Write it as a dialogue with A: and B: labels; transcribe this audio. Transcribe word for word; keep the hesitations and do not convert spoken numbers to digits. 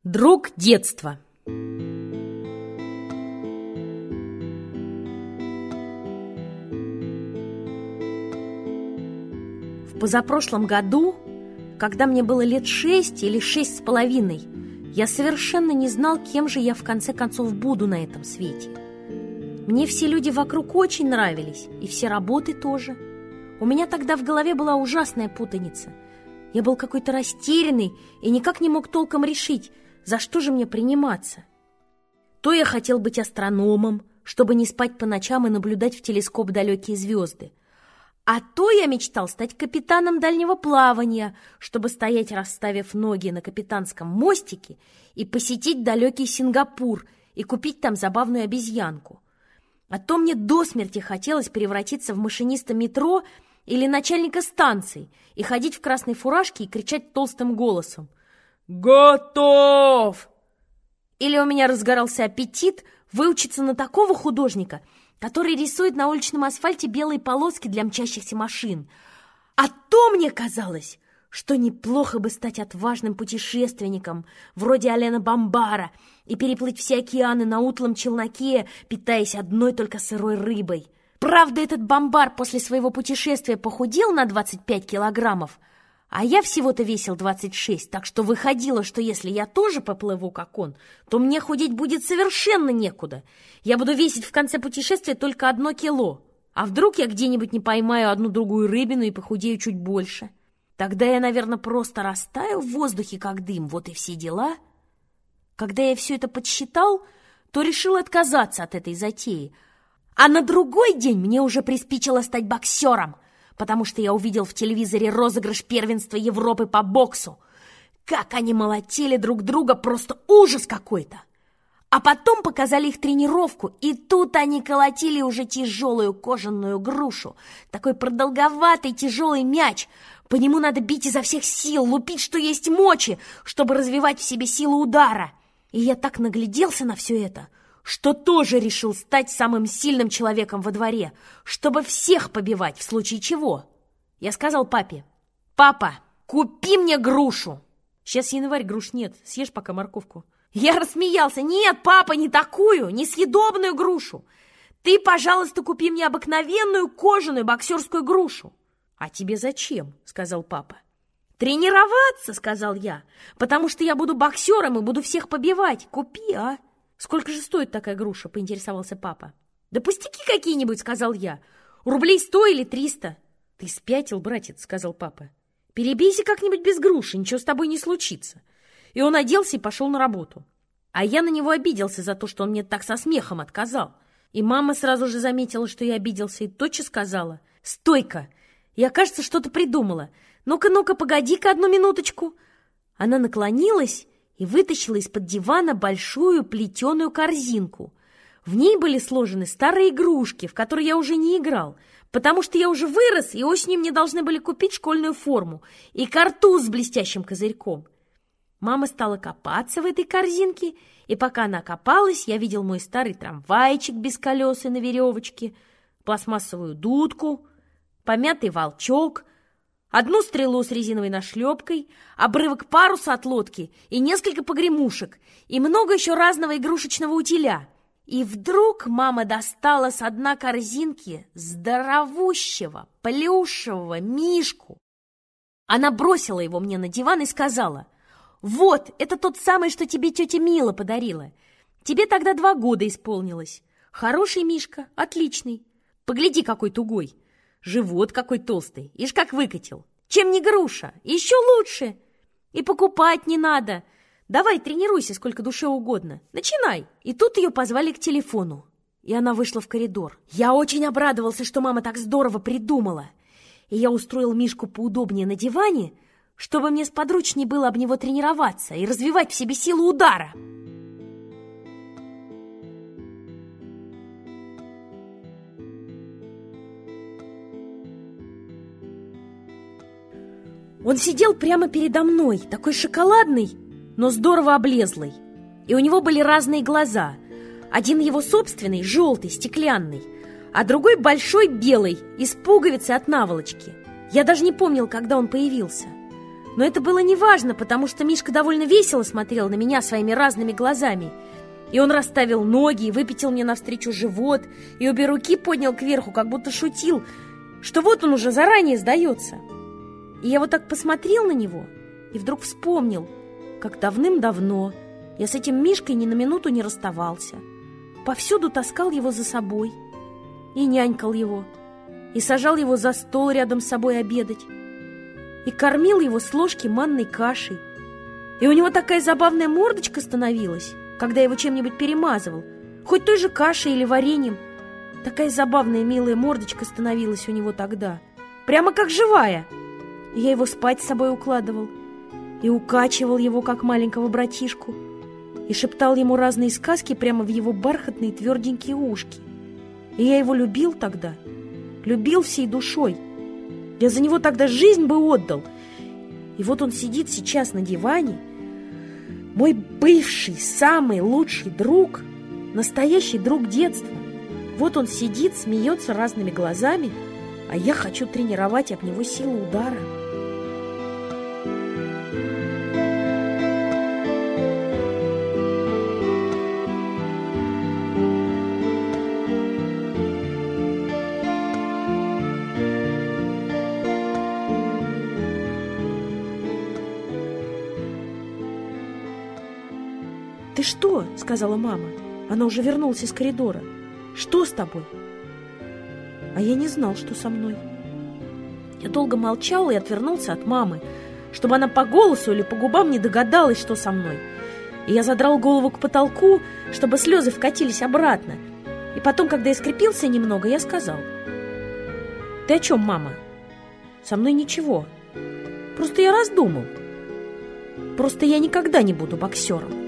A: Друг детства. В позапрошлом году, когда мне было лет шесть или шесть с половиной, я совершенно не знал, кем же я в конце концов буду на этом свете. Мне все люди вокруг очень нравились, и все работы тоже. У меня тогда в голове была ужасная путаница. Я был какой-то растерянный и никак не мог толком решить, за что же мне приниматься. То я хотел быть астрономом, чтобы не спать по ночам и наблюдать в телескоп далекие звезды. А то я мечтал стать капитаном дальнего плавания, чтобы стоять, расставив ноги на капитанском мостике и посетить далекий Сингапур и купить там забавную обезьянку. А то мне до смерти хотелось превратиться в машиниста метро или начальника станции и ходить в красной фуражке и кричать толстым голосом: «Готов!» Или у меня разгорался аппетит выучиться на такого художника, который рисует на уличном асфальте белые полоски для мчащихся машин. А то мне казалось, что неплохо бы стать отважным путешественником, вроде Алена Бамбара, и переплыть все океаны на утлом челноке, питаясь одной только сырой рыбой. Правда, этот Бамбар после своего путешествия похудел на двадцать пять килограммов, а я всего-то весил двадцать шесть, так что выходило, что если я тоже поплыву, как он, то мне худеть будет совершенно некуда. Я буду весить в конце путешествия только одно кило. А вдруг я где-нибудь не поймаю одну-другую рыбину и похудею чуть больше? Тогда я, наверное, просто растаю в воздухе, как дым, вот и все дела. Когда я все это подсчитал, то решил отказаться от этой затеи. А на другой день мне уже приспичило стать боксером, потому что я увидел в телевизоре розыгрыш первенства Европы по боксу. Как они молотили друг друга, просто ужас какой-то. А потом показали их тренировку, и тут они колотили уже тяжелую кожаную грушу. Такой продолговатый тяжелый мяч. По нему надо бить изо всех сил, лупить, что есть мочи, чтобы развивать в себе силу удара. И я так нагляделся на все это, что тоже решил стать самым сильным человеком во дворе, чтобы всех побивать в случае чего. Я сказал папе: «Папа, купи мне грушу!» Сейчас январь, груш нет, съешь пока морковку. Я рассмеялся: «Нет, папа, не такую, несъедобную грушу. Ты, пожалуйста, купи мне обыкновенную кожаную боксерскую грушу». «А тебе зачем?» — сказал папа. «Тренироваться», — сказал я, «потому что я буду боксером и буду всех побивать. Купи, а?» «Сколько же стоит такая груша?» — поинтересовался папа. «Да пустяки какие-нибудь», — сказал я. «Рублей сто или триста». «Ты спятил, братец», — сказал папа. «Перебейся как-нибудь без груши, ничего с тобой не случится». И он оделся и пошел на работу. А я на него обиделся за то, что он мне так со смехом отказал. И мама сразу же заметила, что я обиделся, и тотчас сказала: «Стой-ка! Я, кажется, что-то придумала. Ну-ка, ну-ка, погоди-ка одну минуточку». Она наклонилась и вытащила из-под дивана большую плетеную корзинку. В ней были сложены старые игрушки, в которые я уже не играл, потому что я уже вырос, и осенью мне должны были купить школьную форму и картуз с блестящим козырьком. Мама стала копаться в этой корзинке, и пока она копалась, я видел мой старый трамвайчик без колес и на веревочке, пластмассовую дудку, помятый волчок, одну стрелу с резиновой нашлепкой, обрывок паруса от лодки и несколько погремушек, и много еще разного игрушечного утиля. И вдруг мама достала с дна корзинки здоровущего плюшевого мишку. Она бросила его мне на диван и сказала: «Вот, это тот самый, что тебе тетя Мила подарила. Тебе тогда два года исполнилось. Хороший мишка, отличный. Погляди, какой тугой. Живот какой толстый, ишь как выкатил. Чем не груша, еще лучше. И покупать не надо. Давай, тренируйся сколько душе угодно. Начинай». И тут ее позвали к телефону, и она вышла в коридор. Я очень обрадовался, что мама так здорово придумала. И я устроил мишку поудобнее на диване, чтобы мне сподручнее было об него тренироваться и развивать в себе силу удара. Он сидел прямо передо мной, такой шоколадный, но здорово облезлый. И у него были разные глаза. Один его собственный, желтый, стеклянный, а другой большой, белый, из пуговицы от наволочки. Я даже не помнил, когда он появился. Но это было неважно, потому что Мишка довольно весело смотрел на меня своими разными глазами. И он расставил ноги, и выпятил мне навстречу живот, и обе руки поднял кверху, как будто шутил, что вот он уже заранее сдается. И я вот так посмотрел на него, и вдруг вспомнил, как давным-давно я с этим Мишкой ни на минуту не расставался. Повсюду таскал его за собой, и нянькал его, и сажал его за стол рядом с собой обедать, и кормил его с ложки манной кашей. И у него такая забавная мордочка становилась, когда я его чем-нибудь перемазывал, хоть той же кашей или вареньем. Такая забавная милая мордочка становилась у него тогда, прямо как живая. И я его спать с собой укладывал, и укачивал его, как маленького братишку, и шептал ему разные сказки прямо в его бархатные тверденькие ушки. И я его любил тогда, любил всей душой. Я за него тогда жизнь бы отдал. И вот он сидит сейчас на диване, мой бывший, самый лучший друг, настоящий друг детства. Вот он сидит, смеется разными глазами, а я хочу тренировать об него силу удара. «Ты что?» — сказала мама. Она уже вернулась из коридора. «Что с тобой?» А я не знал, что со мной. Я долго молчал и отвернулся от мамы, чтобы она по голосу или по губам не догадалась, что со мной. И я задрал голову к потолку, чтобы слезы вкатились обратно. И потом, когда я скрепился немного, я сказал: «Ты о чем, мама?» «Со мной ничего. Просто я раздумал. Просто я никогда не буду боксером».